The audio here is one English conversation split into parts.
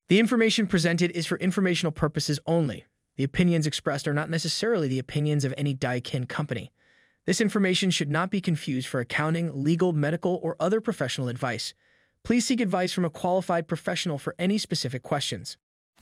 The information presented is for informational purposes only. The opinions expressed are not necessarily the opinions of any Daikin company. This information should not be confused for accounting, legal, medical, or other professional advice. Please seek advice from a qualified professional for any specific questions.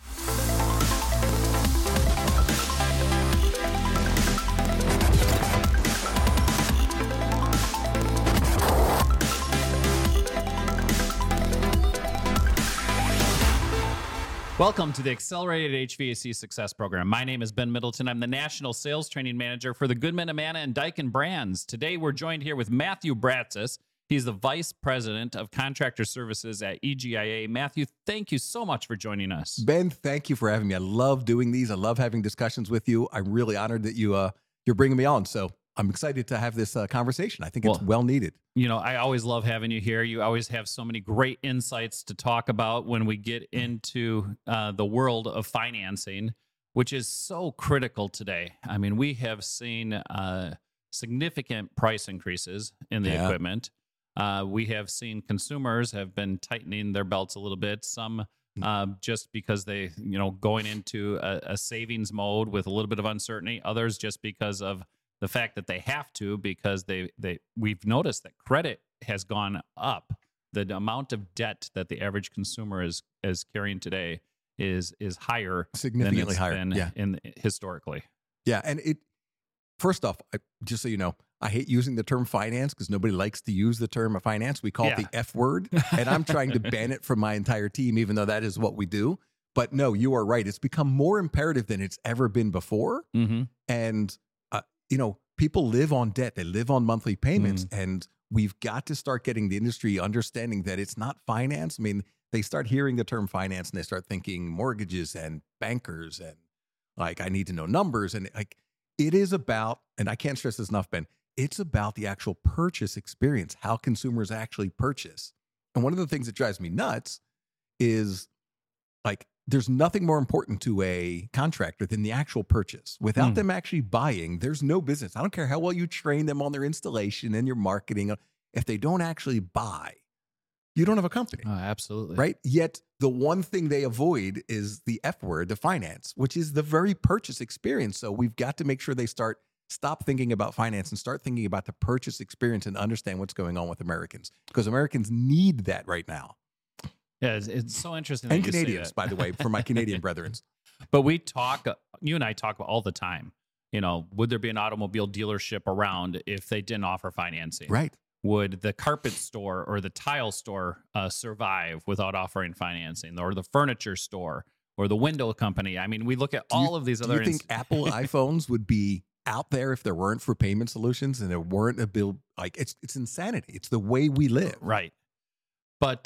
Welcome to the Accelerated HVAC Success Program. My name is Ben Middleton. I'm the National Sales Training Manager for the Goodman, Amana, and Daikin brands. Today, we're joined here with Matthew Bratsis. He's the Vice President of Contractor Services at EGIA. Matthew, thank you so much for joining us. Ben, thank you for having me. I love doing these. I love having discussions with you. I'm really honored that you're bringing me on. So I'm excited to have this conversation. I think it's well needed. You know, I always love having you here. You always have so many great insights to talk about when we get into the world of financing, which is so critical today. I mean, we have seen significant price increases in the equipment. We have seen consumers have been tightening their belts a little bit. Some just because they, going into a savings mode with a little bit of uncertainty. Others just because of the fact that they have to, because we've noticed that credit has gone up. The amount of debt that the average consumer is carrying today is higher, significantly higher, historically. Yeah, and first off, just so you know, I hate using the term finance because nobody likes to use the term of finance. We call it the F word, and I'm trying to ban it from my entire team, even though that is what we do. But no, you are right. It's become more imperative than it's ever been before, and people live on debt. They live on monthly payments, and we've got to start getting the industry understanding that it's not finance. I mean, they start hearing the term finance and they start thinking mortgages and bankers and I need to know numbers. And it is about, and I can't stress this enough, Ben, it's about the actual purchase experience, how consumers actually purchase. And one of the things that drives me nuts is there's nothing more important to a contractor than the actual purchase. Without them actually buying, there's no business. I don't care how well you train them on their installation and your marketing. If they don't actually buy, you don't have a company. Oh, absolutely. Right? Yet the one thing they avoid is the F word, the finance, which is the very purchase experience. So we've got to make sure they stop thinking about finance and start thinking about the purchase experience and understand what's going on with Americans, because Americans need that right now. Yeah, it's so interesting. And Canadians, by the way, for my Canadian brethren. But you and I talk about all the time, would there be an automobile dealership around if they didn't offer financing? Right. Would the carpet store or the tile store survive without offering financing, or the furniture store or the window company? I mean, we look at all of these other. Do you think Apple iPhones would be out there if there weren't for payment solutions and there weren't a bill? It's insanity. It's the way we live. Right. But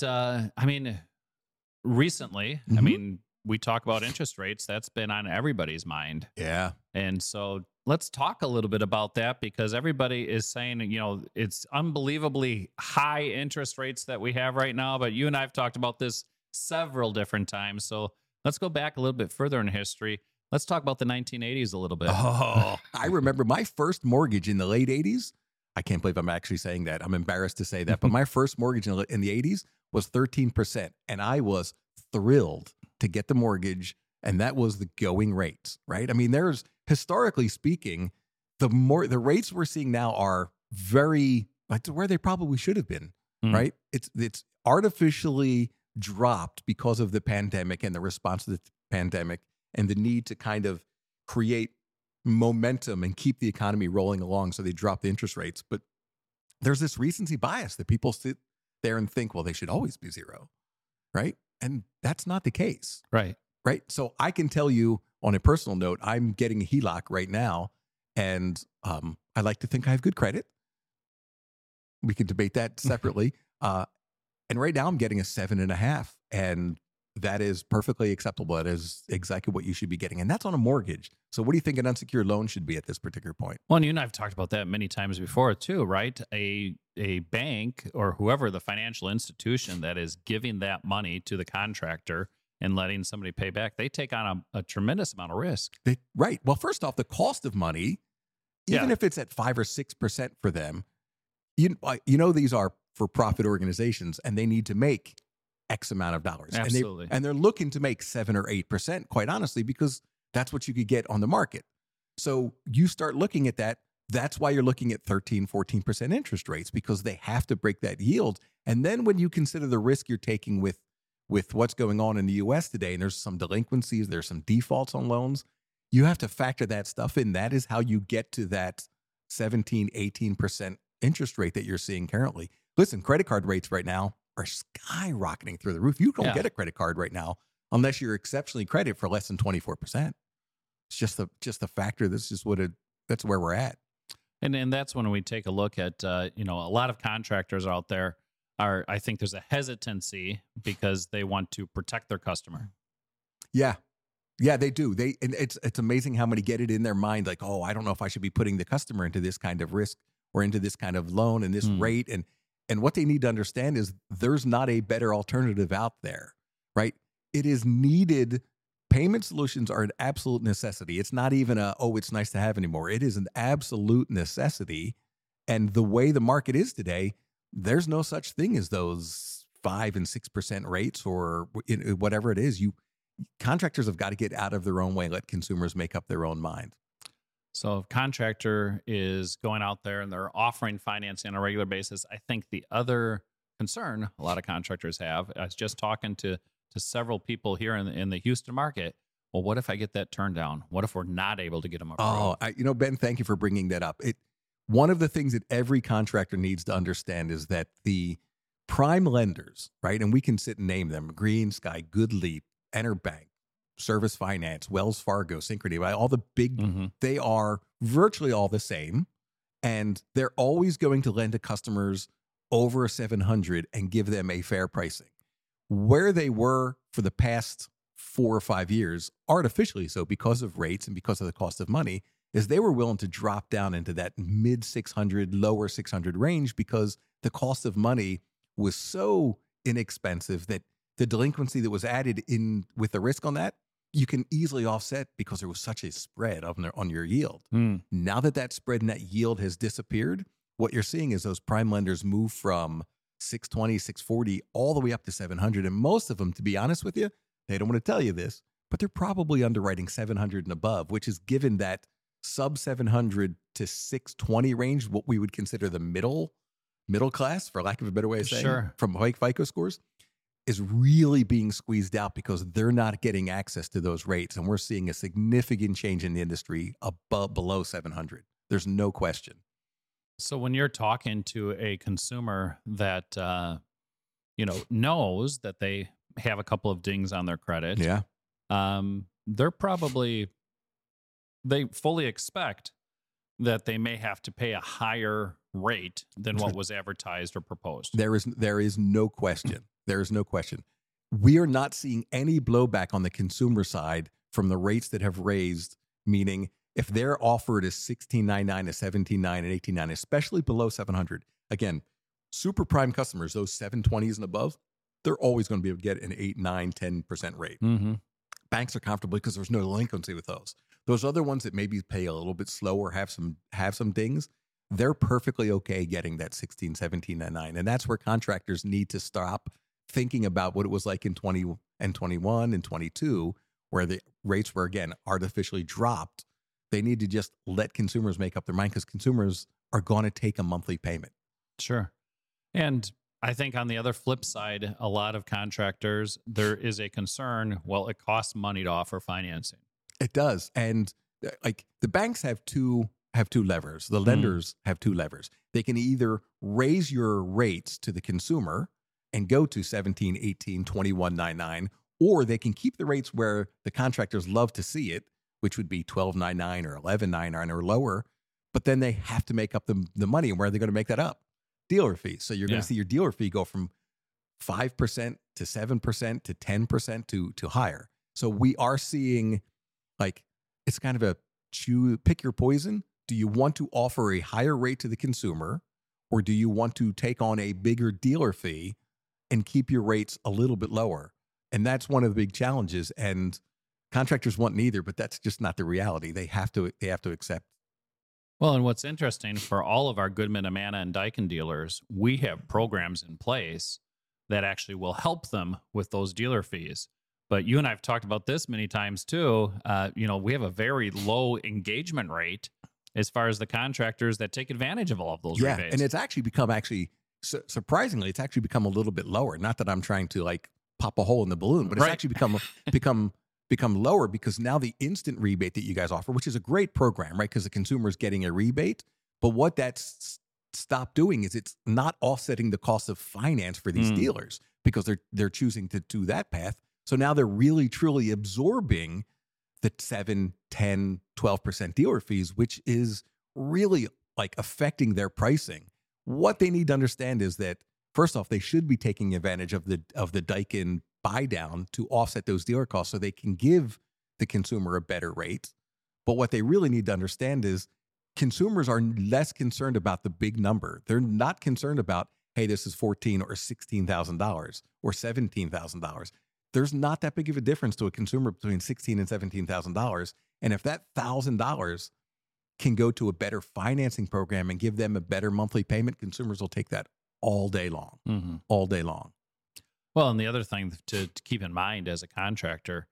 recently, we talk about interest rates. That's been on everybody's mind. Yeah. And so let's talk a little bit about that, because everybody is saying, it's unbelievably high interest rates that we have right now. But you and I have talked about this several different times. So let's go back a little bit further in history. Let's talk about the 1980s a little bit. Oh, I remember my first mortgage in the late 80s. I can't believe I'm actually saying that. I'm embarrassed to say that. But my first mortgage in the 80s was 13%. And I was thrilled to get the mortgage. And that was the going rate, right? I mean, there's, historically speaking, the rates we're seeing now are very to where they probably should have been, right? It's artificially dropped because of the pandemic and the response to the pandemic and the need to kind of create momentum and keep the economy rolling along. So they drop the interest rates. But there's this recency bias that people sit there and think, well, they should always be zero, right? And that's not the case. Right. So I can tell you on a personal note, I'm getting a HELOC right now, and I like to think I have good credit. We can debate that separately. And right now I'm getting a 7.5, and that is perfectly acceptable. That is exactly what you should be getting. And that's on a mortgage. So what do you think an unsecured loan should be at this particular point? Well, and you and I have talked about that many times before too, right? A bank or whoever the financial institution that is giving that money to the contractor and letting somebody pay back, they take on a tremendous amount of risk. Right. Well, first off, the cost of money, even if it's at 5 or 6% for them, these are for-profit organizations, and they need to make X amount of dollars. Absolutely. And they're looking to make 7 or 8%, quite honestly, because that's what you could get on the market. So you start looking at that. That's why you're looking at 13, 14% interest rates, because they have to break that yield. And then when you consider the risk you're taking with what's going on in the US today, and there's some delinquencies, there's some defaults on loans, you have to factor that stuff in. That is how you get to that 17, 18% interest rate that you're seeing currently. Listen, credit card rates right now are skyrocketing through the roof. You don't get a credit card right now unless you're exceptionally credit for less than 24%. It's just the factor. That's where we're at. And that's when we take a look at, a lot of contractors out there I think there's a hesitancy because they want to protect their customer. Yeah. Yeah, they do. And it's amazing how many get it in their mind, like, oh, I don't know if I should be putting the customer into this kind of risk or into this kind of loan and this rate. And what they need to understand is there's not a better alternative out there, right? It is needed. Payment solutions are an absolute necessity. It's not even it's nice to have anymore. It is an absolute necessity. And the way the market is today, there's no such thing as those 5 and 6% rates or whatever it is. Contractors have got to get out of their own way, let consumers make up their own mind. So if contractor is going out there and they're offering financing on a regular basis, I think the other concern a lot of contractors have, I was just talking to several people here in the Houston market. Well, what if I get that turned down? What if we're not able to get them approved? Ben, thank you for bringing that up. One of the things that every contractor needs to understand is that the prime lenders, right, and we can sit and name them, GreenSky, GoodLeap, EnerBank, Service Finance, Wells Fargo, Synchrony, right? All the big, they are virtually all the same. And they're always going to lend to customers over 700 and give them a fair pricing. Where they were for the past 4 or 5 years, artificially so because of rates and because of the cost of money, is they were willing to drop down into that mid 600, lower 600 range because the cost of money was so inexpensive that the delinquency that was added in with the risk on that, you can easily offset because there was such a spread on your yield. Now that spread and that yield has disappeared, what you're seeing is those prime lenders move from 620, 640, all the way up to 700. And most of them, to be honest with you, they don't want to tell you this, but they're probably underwriting 700 and above, which is given that sub 700 to 620 range, what we would consider the middle class, for lack of a better way of saying, from FICO scores, is really being squeezed out because they're not getting access to those rates. And we're seeing a significant change in the industry below 700. There's no question. So when you're talking to a consumer that, knows that they have a couple of dings on their credit, they fully expect that they may have to pay a higher rate than what was advertised or proposed. There is no question. There is no question. We are not seeing any blowback on the consumer side from the rates that have raised, meaning if they're offered a 16.99, a 17.9, and 18.9, especially below 700, again, super prime customers, those 720s and above, they're always going to be able to get an 8, 9, 10% rate. Banks are comfortable because there's no delinquency with those. Those other ones that maybe pay a little bit slower, have some dings, they're perfectly okay getting that 16, 17, and 9. And that's where contractors need to stop thinking about what it was like in 20 and 21 and 22, where the rates were, again, artificially dropped. They need to just let consumers make up their mind because consumers are going to take a monthly payment. Sure. And I think on the other flip side, a lot of contractors, there is a concern, well, it costs money to offer financing. It does. And like the banks have two levers. The lenders have 2 levers. They can either raise your rates to the consumer and go to 17, 18, 21.99, or they can keep the rates where the contractors love to see it, which would be 12.99 or 11.99 or lower, but then they have to make up the money. And where are they going to make that up? Dealer fees. So you're going to see your dealer fee go from 5% to 7% to 10% to higher. So we are seeing, like, it's kind of a pick your poison. Do you want to offer a higher rate to the consumer, or do you want to take on a bigger dealer fee and keep your rates a little bit lower? And that's one of the big challenges. And contractors want neither, but that's just not the reality. They have to accept. Well, and what's interesting for all of our Goodman, Amana, and Daikin dealers, we have programs in place that actually will help them with those dealer fees. But you and I have talked about this many times too. We have a very low engagement rate as far as the contractors that take advantage of all of those rebates. And it's actually become surprisingly, it's actually become a little bit lower. Not that I'm trying to like pop a hole in the balloon, but it's actually become lower because now the instant rebate that you guys offer, which is a great program, right? Because the consumer is getting a rebate. But what that's stopped doing is it's not offsetting the cost of finance for these dealers because they're choosing to do that path. So now they're really, truly absorbing the 7, 10, 12% dealer fees, which is really like affecting their pricing. What they need to understand is that, first off, they should be taking advantage of the Daikin buy down to offset those dealer costs so they can give the consumer a better rate. But what they really need to understand is consumers are less concerned about the big number. They're not concerned about, hey, this is $14,000 or $16,000 or $17,000. There's not that big of a difference to a consumer between $16,000 and $17,000. And if that $1,000 can go to a better financing program and give them a better monthly payment, consumers will take that all day long, all day long. Well, and the other thing to keep in mind as a contractor,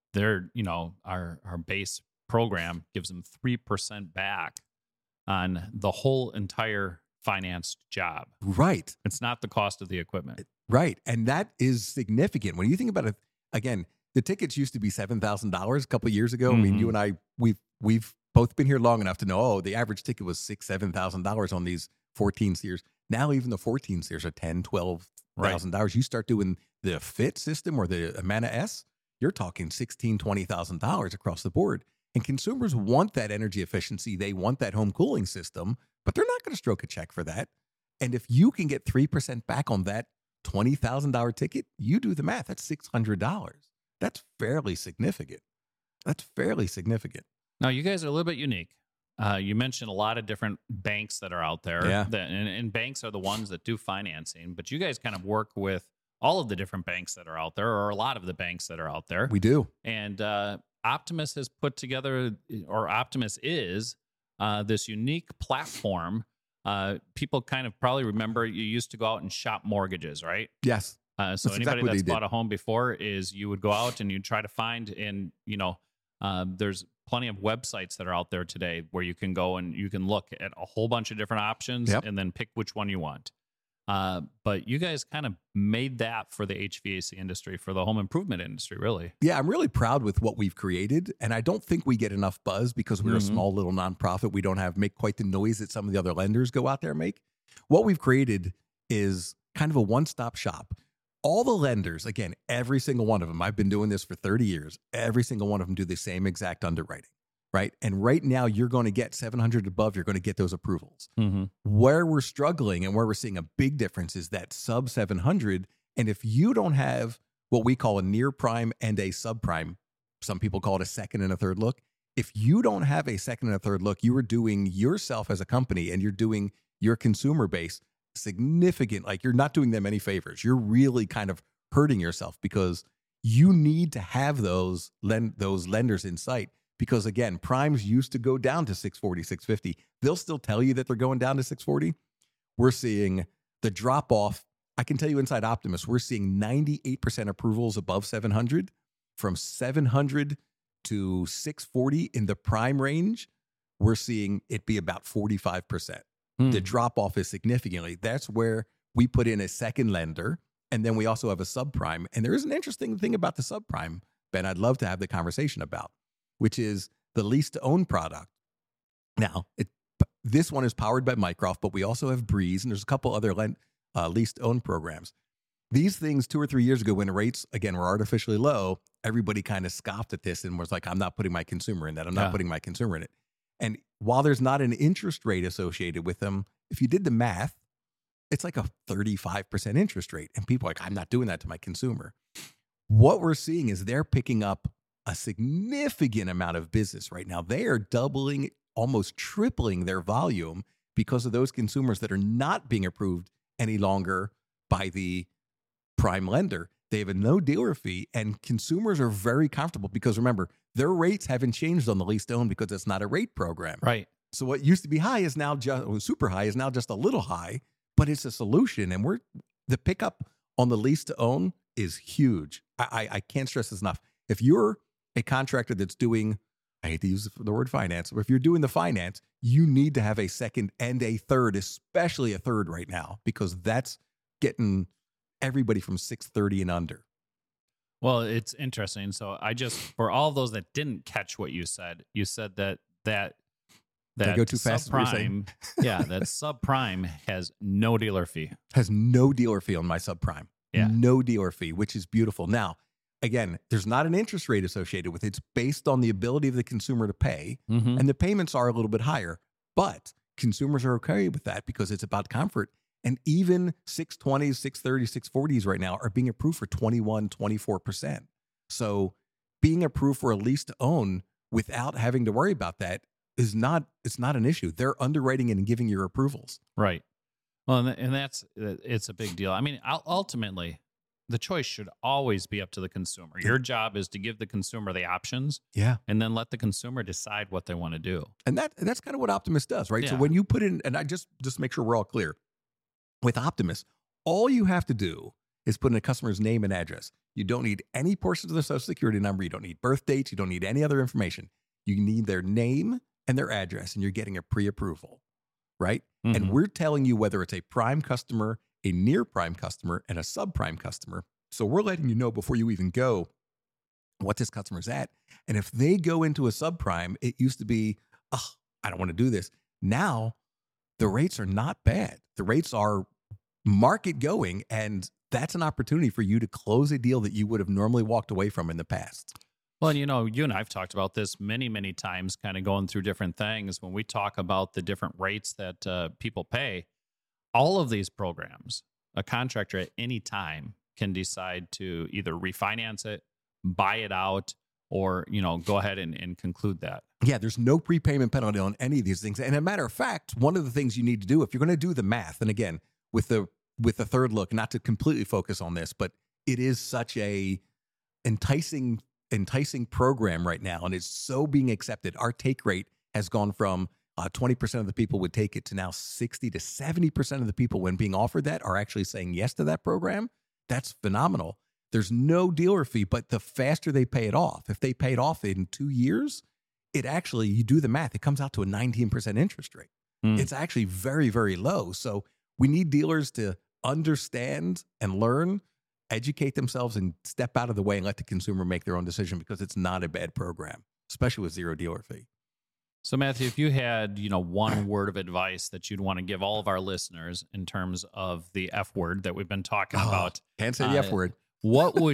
our base program gives them 3% back on the whole entire financed job. Right. It's not the cost of the equipment. Right. And that is significant. When you think about it, again, the tickets used to be $7,000 a couple of years ago. I mean, you and I, we've both been here long enough to know, the average ticket was $6,000, $7,000 on these 14 Series. Now even the 14 Series are $10,000, $12,000. Right. You start doing the Fit system or the Amana S, you're talking $16,000, $20,000 across the board. And consumers want that energy efficiency. They want that home cooling system, but they're not going to stroke a check for that. And if you can get 3% back on that $20,000 ticket, you do the math. That's $600. That's fairly significant. Now, you guys are a little bit unique. You mentioned a lot of different banks that are out there. Yeah. And banks are the ones that do financing, but you guys kind of work with all of the different banks that are out there, or a lot of the banks that are out there. We do. And Optimus has put together, or Optimus is this unique platform. People kind of probably remember you used to go out and shop mortgages, right? Yes. So anybody that's bought a home before is you would go out and you'd try to find, and there's plenty of websites that are out there today where you can go and you can look at a whole bunch of different options and then pick which one you want. But you guys kind of made that for the HVAC industry, for the home improvement industry, really. Yeah, I'm really proud with what we've created. And I don't think we get enough buzz because we're a small little nonprofit. We don't make quite the noise that some of the other lenders go out there and make. What we've created is kind of a one-stop shop. All the lenders, again, every single one of them, I've been doing this for 30 years, every single one of them do the same exact underwriting, right? And right now you're going to get 700 above, you're going to get those approvals. Where we're struggling and where we're seeing a big difference is that sub 700. And if you don't have what we call a near prime and a subprime, some people call it a second and a third look. If you don't have a second and a third look, you are doing yourself as a company and you're doing your consumer base significant, like you're not doing them any favors. You're really kind of hurting yourself because you need to have those lenders in sight. Because again, primes used to go down to 640, 650. They'll still tell you that they're going down to 640. We're seeing the drop off. I can tell you inside Optimus, we're seeing 98% approvals above 700. From 700 to 640 in the prime range, we're seeing it be about 45%. The drop off is significantly. That's where we put in a second lender. And then we also have a subprime. And there is an interesting thing about the subprime, Ben, I'd love to have the conversation about, which is the lease to own product. Now, this one is powered by Mycroft, but we also have Breeze, and there's a couple other lease to own programs. These things 2 or 3 years ago, when rates, again, were artificially low, everybody kind of scoffed at this and was like, I'm not putting my consumer in that. I'm not putting my consumer in it. And while there's not an interest rate associated with them, if you did the math, it's like a 35% interest rate. And people are like, I'm not doing that to my consumer. What we're seeing is they're picking up a significant amount of business right now. They are doubling, almost tripling their volume because of those consumers that are not being approved any longer by the prime lender. They have a no dealer fee, and consumers are very comfortable because remember, their rates haven't changed on the lease to own because it's not a rate program. Right. So what used to be high is now super high is now just a little high, but it's a solution. And the pickup on the lease to own is huge. I can't stress this enough. If you're a contractor that's doing, I hate to use the word finance, but if you're doing the finance, you need to have a second and a third, especially a third right now, because that's getting everybody from 630 and under. Well, it's interesting. So for all of those that didn't catch what you said that Did I go too fast? Subprime, yeah, that subprime has no dealer fee. Has no dealer fee on my subprime. Yeah. No dealer fee, which is beautiful. Now, again, there's not an interest rate associated with it. It's based on the ability of the consumer to pay, and the payments are a little bit higher. But consumers are okay with that because it's about comfort. And even 620s, 630s, 640s right now are being approved for 21, 24%. So being approved for a lease to own without having to worry about that it's not an issue. They're underwriting and giving your approvals. Right. Well, and it's a big deal. I mean, ultimately, the choice should always be up to the consumer. Your job is to give the consumer the options, and then let the consumer decide what they want to do. And that's kind of what Optimus does, right? Yeah. So when you put in, and I just make sure we're all clear, with Optimus, all you have to do is put in a customer's name and address. You don't need any portions of their social security number. You don't need birth dates. You don't need any other information. You need their name and their address, and you're getting a pre-approval, right? Mm-hmm. And we're telling you whether it's a prime customer, a near prime customer, and a subprime customer. So we're letting you know before you even go what this customer's at. And if they go into a subprime, it used to be, oh, I don't want to do this. Now the rates are not bad. The rates are market going, and that's an opportunity for you to close a deal that you would have normally walked away from in the past. Well, you know, you and I've talked about this many, many times, kind of going through different things. When we talk about the different rates that people pay, all of these programs, a contractor at any time can decide to either refinance it, buy it out, or, you know, go ahead and conclude that. Yeah, there's no prepayment penalty on any of these things. And as a matter of fact, one of the things you need to do if you're going to do the math, and again, with the third look, not to completely focus on this, but it is such a enticing program right now, and it's so being accepted. Our take rate has gone from 20% of the people would take it to now 60 to 70% of the people when being offered that are actually saying yes to that program. That's phenomenal. There's no dealer fee, but the faster they pay it off, if they pay it off in 2 years, it actually, you do the math, it comes out to a 19% interest rate. It's actually very, very low. So we need dealers to understand and learn, educate themselves, and step out of the way and let the consumer make their own decision, because it's not a bad program, especially with zero dealer fee. So Matthew, if you had, you know, one word of advice that you'd want to give all of our listeners in terms of the F word that we've been talking about, can't say the F word. What would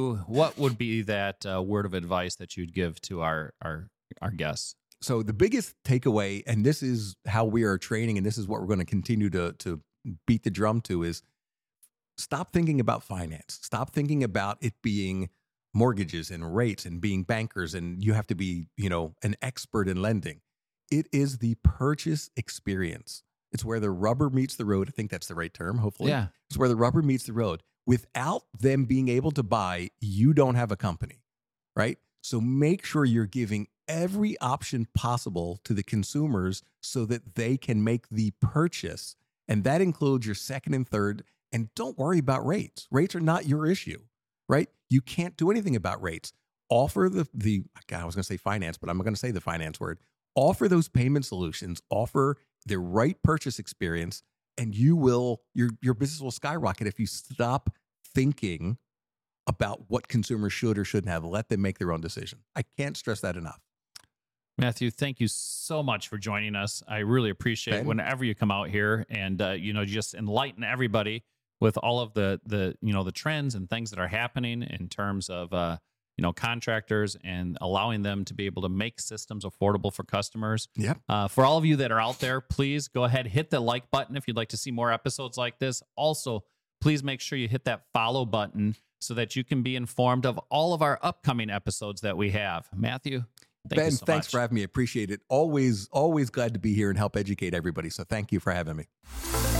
be that word of advice that you'd give to our guests? So the biggest takeaway, and this is how we are training, and this is what we're going to continue to beat the drum to, is stop thinking about finance. Stop thinking about it being mortgages and rates and being bankers, and you have to be, you know, an expert in lending. It is the purchase experience. It's where the rubber meets the road. I think that's the right term, hopefully. Yeah. It's where the rubber meets the road. Without them being able to buy, you don't have a company, right? So make sure you're giving every option possible to the consumers so that they can make the purchase. And that includes your second and third. And don't worry about rates. Rates are not your issue, right? You can't do anything about rates. Offer I was going to say finance, but I'm going to say the finance word. Offer those payment solutions, offer the right purchase experience, and your business will skyrocket if you stop thinking about what consumers should or shouldn't have. Let them make their own decision. I can't stress that enough. Matthew, thank you so much for joining us. I really appreciate Ben? whenever you come out here and just enlighten everybody with all of the trends and things that are happening in terms of contractors and allowing them to be able to make systems affordable for customers. Yep. For all of you that are out there, please go ahead, hit the like button if you'd like to see more episodes like this. Also, please make sure you hit that follow button so that you can be informed of all of our upcoming episodes that we have. Matthew, Ben, so thanks much for having me. I appreciate it. Always glad to be here and help educate everybody. So thank you for having me.